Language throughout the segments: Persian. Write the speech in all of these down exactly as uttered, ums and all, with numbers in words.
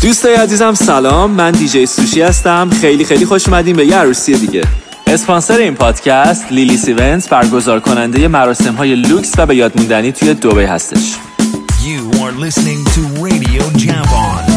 دوستای عزیزم سلام، من دیجی سوشی هستم. خیلی خیلی خوش اومدین به یه عروسی دیگه. اسپانسر این پادکست لیلیس ایونت، برگزار کننده مراسم‌های لوکس و به یاد موندنی توی دبی هستش. You are listening to Radio Japan.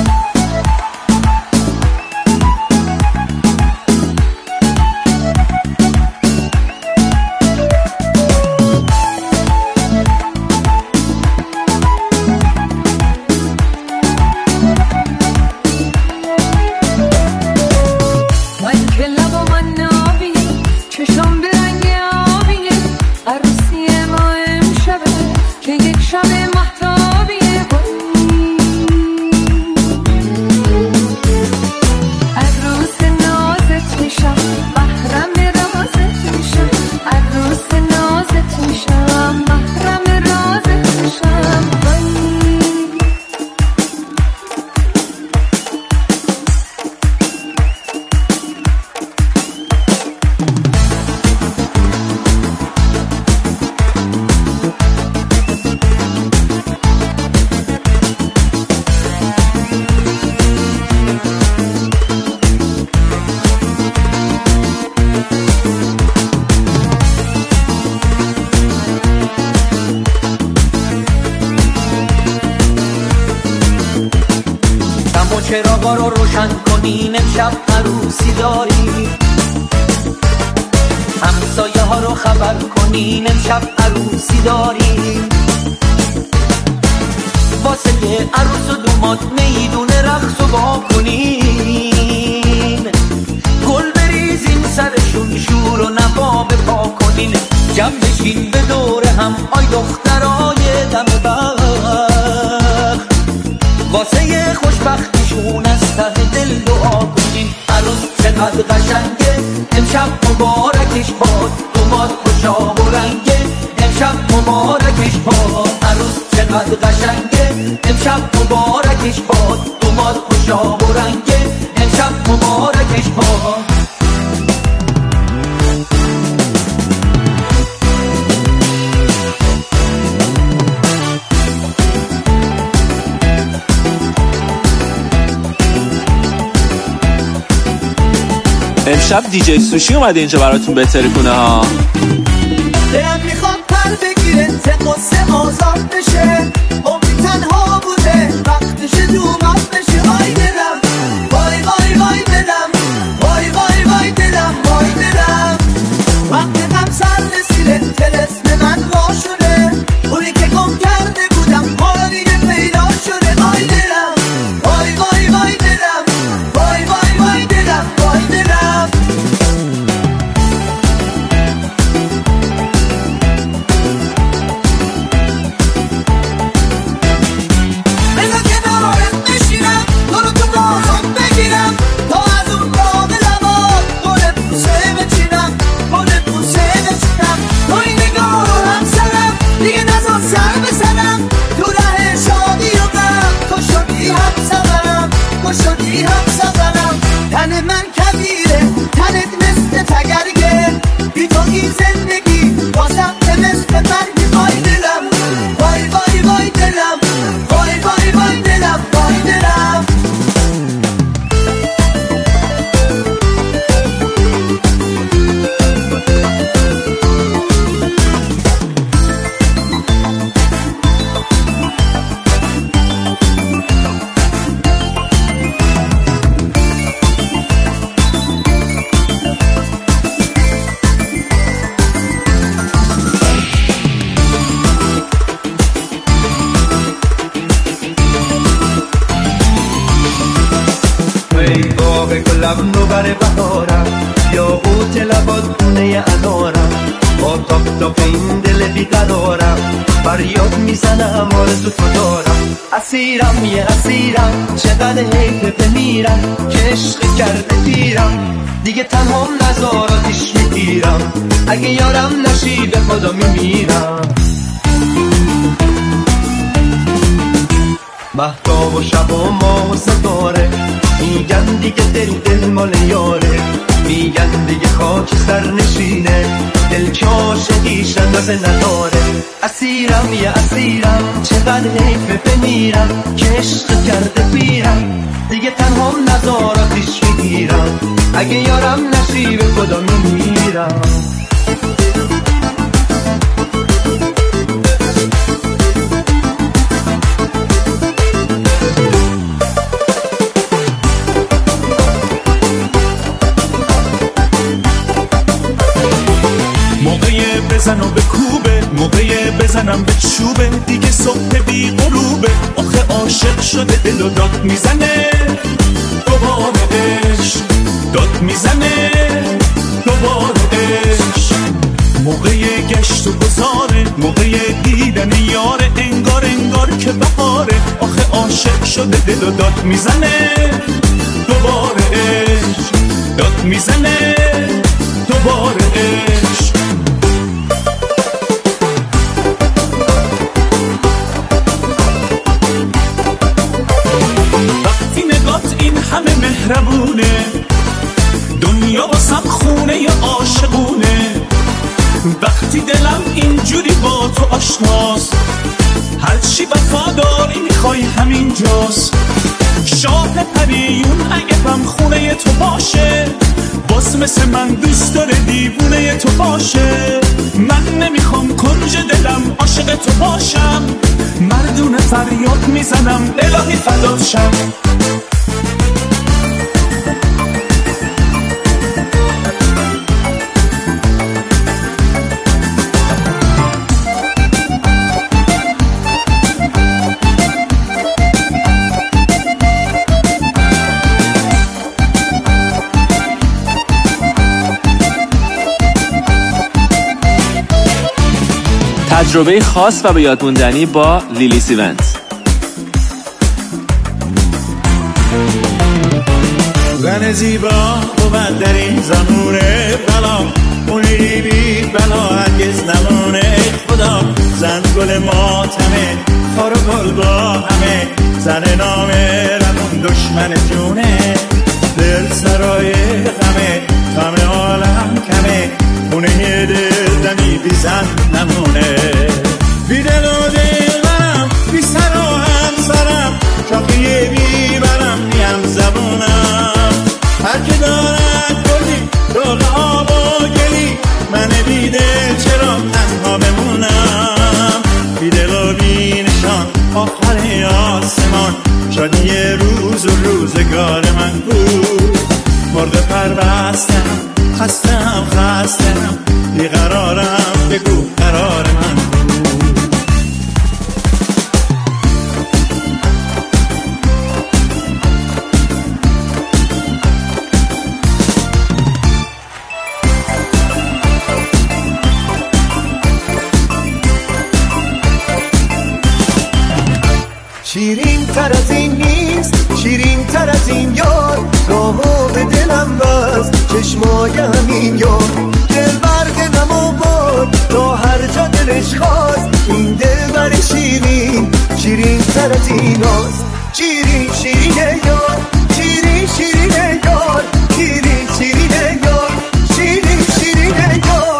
چراغا رو روشن کنین، امشب عروسی داریم. همسایه ها رو خبر کنین، امشب عروسی داریم. واسه عروس و دومات میدون رقص و با کنین. گل بریزین سرشون، شور و نوا بپا کنین. جمع بشین به دور هم، آی دخترای دم بخت. واسه خوشبختیشون از ته دل دعا کنین. عروس چقدر قشنگه، امشب مبارکش باد. دومات خوشا و رنگه، امشب مبارکش باد. عروس چقدر قشنگه، امشب مبارکش باد. دومات خوشا و رنگه، امشب مبارکش باد. امشب دیجی سوشی اومده اینجا براتون بهتری کنه ها. دلم میخواد پر بگیره، ز قصه آزاد بشه. امی تنها بوده، وقتش دومات بشه. آی دلم، وای وای وای دلم، وای وای وای دلم، وای دلم. وقت غم سر رسیده، طلسم من وا شده. اونی که گم کرده بودم، حالا دیگه پیدا شده. آی دلم، وای وای وای دلم، وای وای وای دلم، وای دلم. تن من کبیره، تنت مثل تگرگه. بی تو این زندگی واسم مثل مرگ. وای دلم، وای وای وای دلم، وای وای وای دلم، وای دلم. گلم نوبر بهارم، یا قوت لبات دونه انارم. با تاپ تاپ این دل بیقرارم، فریاد میزنم آرزو تو دارم. اسیرم یه اسیرم، چقدر حیف بمیرم که عشق کرده پیرم. دیگه تنها نزار آتیش میگیرم، اگه یارم نشی به خدا میمیرم. مهتاب و شب و ماه و ستاره، میگن دیگه دل دل مال یاره. میگن دیگه خاک سر نشینه، دل که عاشقیش اندازه نداره. اسیرم یه اسیرم، چقدر چقدر حیفه بمیرم که عشق کرده پیرم، دیگه تنها نزاراتش میگیرم، اگه یارم نشیب خدا میمیرم. موقعی بزن و به کوبه، موقعی بزنم به چوبه، دیگه صبح بی غروبه، آخه عاشق شده دل و داد میزنه دوباره عشق، داد میزنه دوباره عشق. موقعی گشت و گذاره، موقعی دیدن یاره، انگار انگار که بهاره، آخه عاشق شده دل و داد میزنه دوباره عشق، داد میزنه دوباره عشق. همه مهربونه، دنیا واسم خونه ی عاشقونه، وقتی دلم اینجوری با تو آشناست، هرچی وفاداری میخوای همین جاست. شاه پریون اگه هم خونه تو باشه، باز مثل من دوست داره دیوونه تو باشه. من نمیخوام کنج دلم عاشق تو باشم، مردونه فریاد میزنم الهی فدات شم. تجربه خاص و به یاد موندنی با لیلی سیونز. زن زیبا بود در این زمونه بلا، اونی بی بلا هرگز نمونه خدا. زن گل ماتمه، خار و گل با همه، زن نامه رمون دشمن جونه، دل سرای غمه، غم عالم کمه، خونه دل دمی بی زن نمونه. بی دل و دلم، بی سر و همسرم، شاخی بی برم میم زبونم. هر که دارد گلی دور آب و گلی، من بی دل چرا تنها بمونم. بی دل و بی نشان آخر آسمان، شادی روز و روزگار من بود. مرد پربستم، خستم خستم، بیقرارم بگو قرار من بود. شیرین تر از این نیست، شیرین تر از این یار، راهو به دلم بست چشمای همین یار. دل برق نمو باد تا هر جا دلش خواست، این دل بر شیرین، شیرین تر از این هاست. شیرین شیرین یار، شیرین شیرین یار، شیرین شیرین یار، شیرین شیرین یار.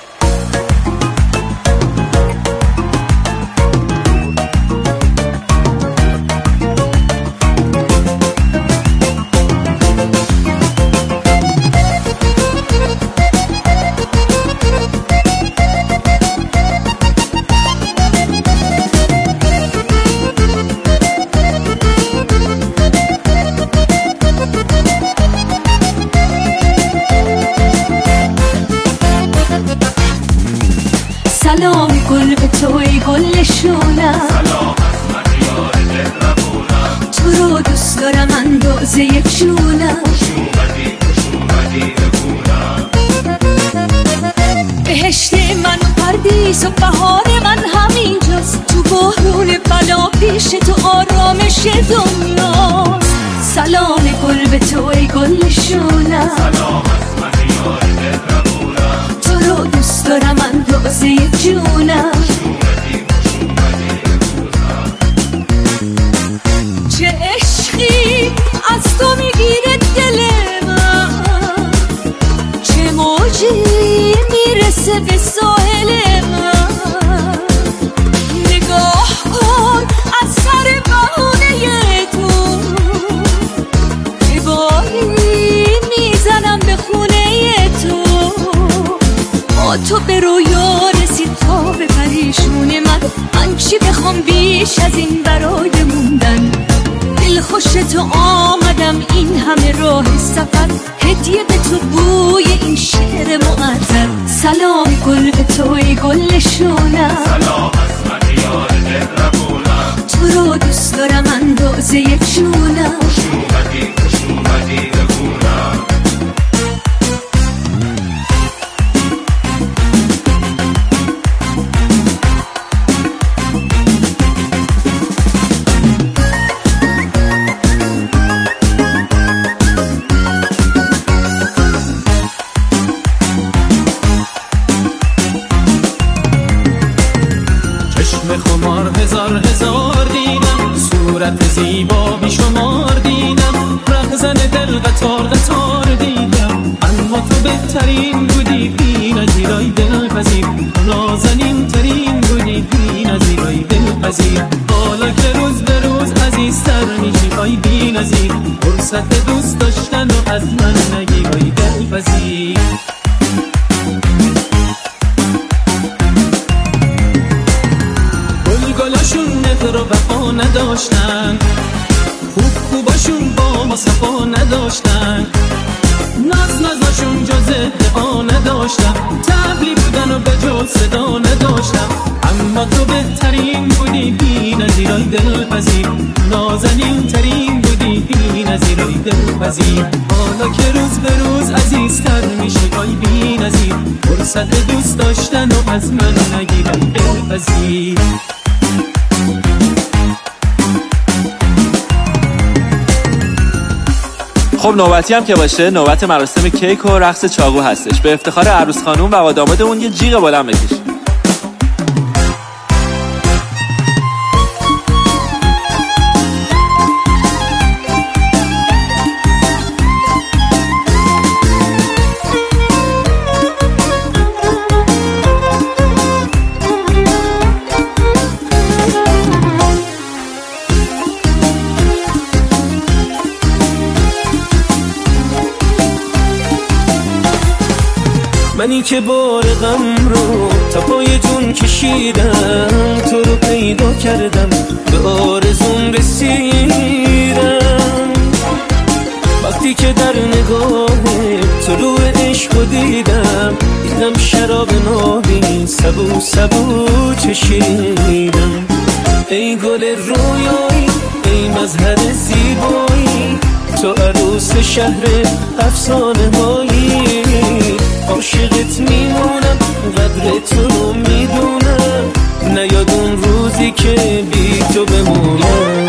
سلام گل به توی گل شونم، سلام از من یار مهربونم، تو رو دوست دارم اندازه جونم. خوش اومدی خوش اومدی بگونم، بهشت من و پردیس و بهار من همینجاست، تو بحرون بلا پیش تو آرامش دنیاست. سلام گل به توی گل شونم، سلام از من یار مهربونم، تو رو دوست دارم اندازه جونم. چه عشقی از تو میگیره دل من، چه موجی میرسه به ساحل من. نگاه کن روزه جونم. خوش اومدی خوش اومدی بخونم. هزار هزار دیدم، صورت زیبا بیشمار دیدم، رهزن دل قطار قطار دیدم، اما تو بهترین بودی بی نظیرای دلپذیر، نازنین ترین بودی بی نظیرای دلپذیر. حالا که روز به روز عزیزتر میشی آی بی نظیر، فرصت دوست داشتن و از من نگی آی دلپذیر. گلاشون مهر و وفا نداشتن، خوب خوباشون با ما صفا نداشتن، ناز نازاشون جز ادعا نداشتن، تبلی بودن و به جز صدا نداشتن، اما تو بهترین بودی بی نظیرای دلپذیر، نازنین ترین بودی بی نظیرای دلپذیر. حالا که روز به روز عزیزتر میشی آی بی نظیر، فرصت دوست داشتن و از من نگیر آی دلپذیر. خب نوبتی هم که باشه، نوبت مراسم کیک و رقص چاقو هستش. به افتخار عروس خانوم و داماد اون یه جیغ بلند بکش. منی که بار غم رو تا پای جون کشیدم، تو رو پیدا کردم به آرزوم رسیدم. وقتی که در نگاه طلوع عشق رو دیدم، دیدم شراب نابی سبو سبو چشیدم. ای گل رویایی ای مظهر زیبایی، تو عروس شهر افسانه هایی، عاشقت میمونم قدر تو رو میدونم، نیاد اون روزی که بی تو بمونم.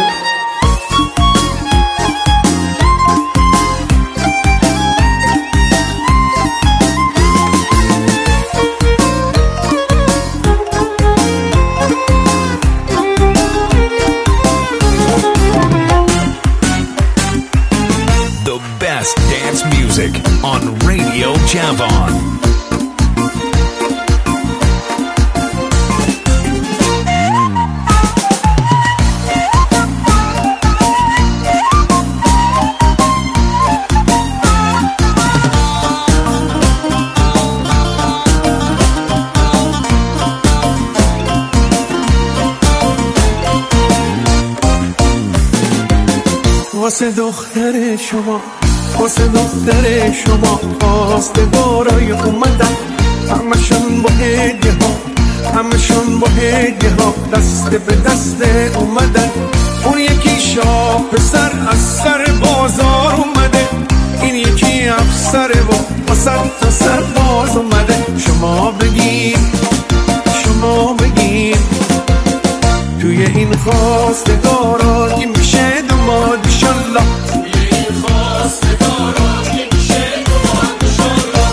The best dance music on Radio Javon. واسه دختر شما واسه دختر شما خواستگارای اومدن، همشون با هدیه ها همشون با هدیه ها دست به دست اومدن. اون یکی شاه پسر از سر بازار اومده، این یکی افسر و واسه تا سر باز اومده. شما بگید شما بگید توی این خواستگارا کی میشه داماد انشالله، توی این خواستگارا کی میشه داماد انشالله.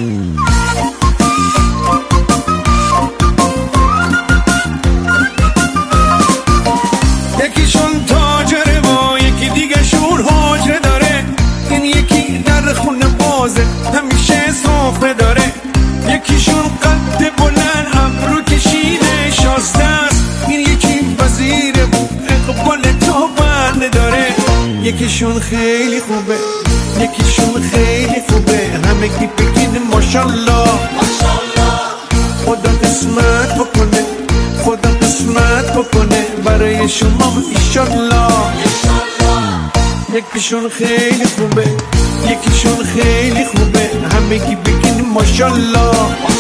یکیشون تاجره و یکی دیگه شور حاجره داره، این یکی در خونه بازه همیشه صافه داره، یکیشون قد بلند ابرو کشیده شازده است، این یکی وزیره و اقبال تو بنده داره. یکیشون خیلی خوبه یکیشون خیلی خوبه، همه کی بگین ماشالله خدا قسمت بکنه خدا قسمت بکنه برای شما ایشالله. یکیشون خیلی خوبه یکیشون خیلی خوبه، همه کی بگین ماشالله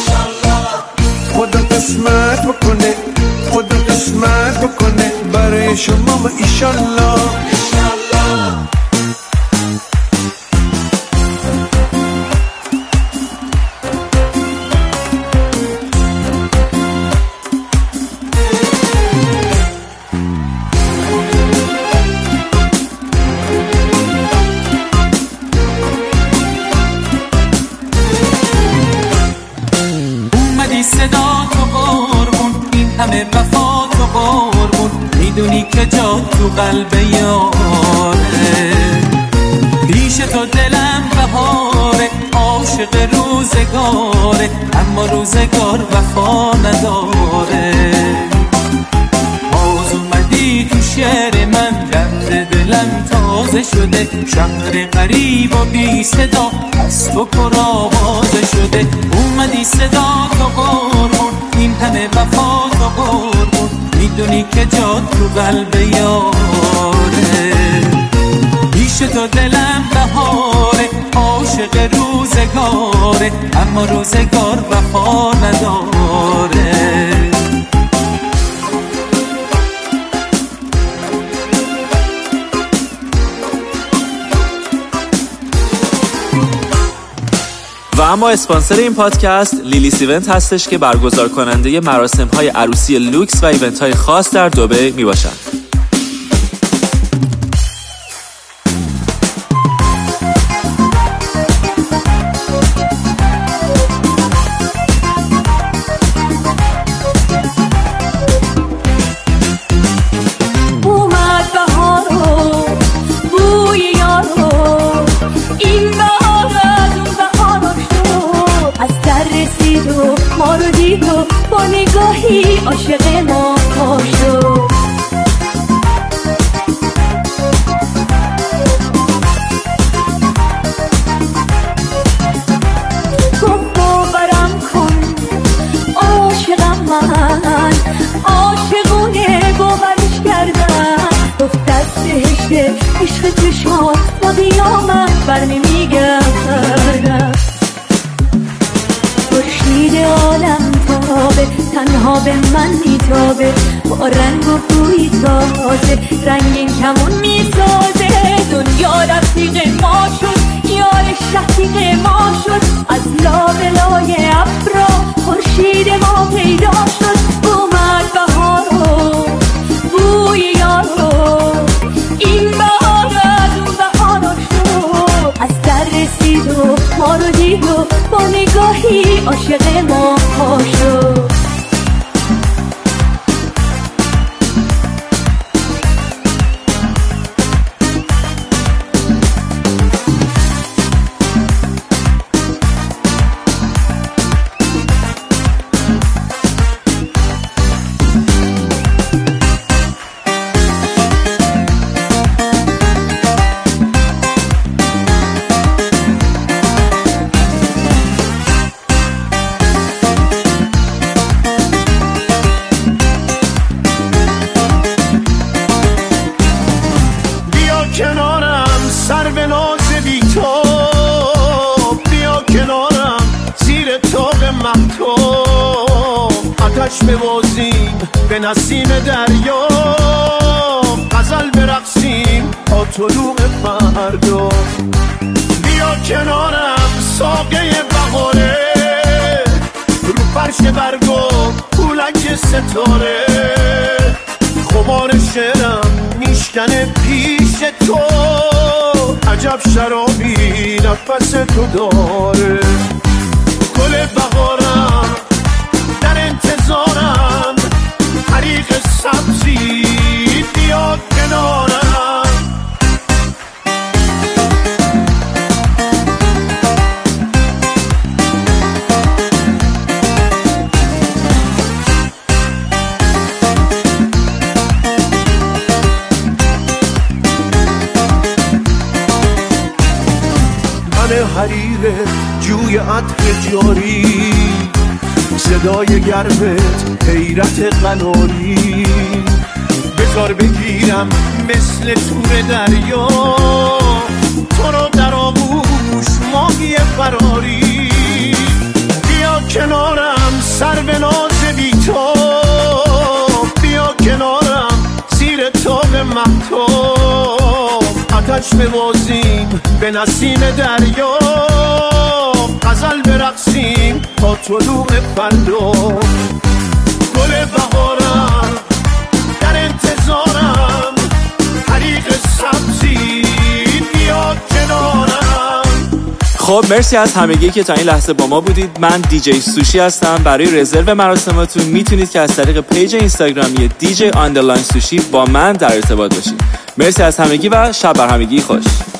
خدا قسمت بکنه خدا قسمت بکنه برای شما ایشالله. میدونی که جا تو قلب یاره. پیش تو دلم بهاره، عاشق روزگاره، اما روزگار وفا نداره. باز اومدی تو شعر من، درد دلم تازه شده. شهر غریب و بی صدا از تو پر آوازه شده. اومدی صدا تو قربون، این همه وفا تو قربون، میدونی که جا تو قلب یاره. پیش تو دلم بهاره، عاشق روزگاره، اما روزگار وفا نداره. و اما اسپانسر این پادکست لیلی سیونت هستش که برگزار کننده مراسم‌های عروسی لوکس و ایونت‌های خاص در دبی میباشند. ما رو دید و با نگاهی عاشق ما شد. گفت باورم کن عاشقم من، عاشقونه باورش کردم. گفت از بهشت عشق چشمات با قیامت بر نمیگردم. خورشید عالم تابه، تنها به من میتابه، با رنگ و بوی تازه رنگین کمون میسازه. دنیا رفیق ما شد، یار شفیق ما شد، از لابلای ابرا خورشید ما پیدا شد. اومد بهارو بوی یارو، این بهار از اون بهارو شد. از در رسید و ما رو دید و با نگاهی عاشق ما شد. بوازیم به نسیم دریا، غزل برقصیم تا طلوع فردا. بیا کنارم ساقه بهاره، رو فرش برگو پولک ستاره. خمار شعرم میشکنه پیش تو، عجب شرابی نفس تو داره. گل بهارم در انتظارم، طریق سبزی بیا کنارم. من حریر جوی عطر جاری، صدای گرمت حیرت قناری. بذار بگیرم مثل تور دریا، تو رو در آغوش ماهی فراری. بیا کنارم سر به ناز بی تو، بیا کنارم زیر تاب مهتاب. آتش ببازیم به نسیم دریا، غزل برقصیم تا طلوع فردا. گل بهارم در انتظارم، طریق سبزی بیا کنارم. خب مرسی از همگی که تا این لحظه با ما بودید. من دیجی سوشی هستم. برای رزرو مراسماتون میتونید که از طریق پیج اینستاگرامی دیجی آندرلاین سوشی با من در ارتباط باشید. مرسی از همگی و شب بر همگی خوش.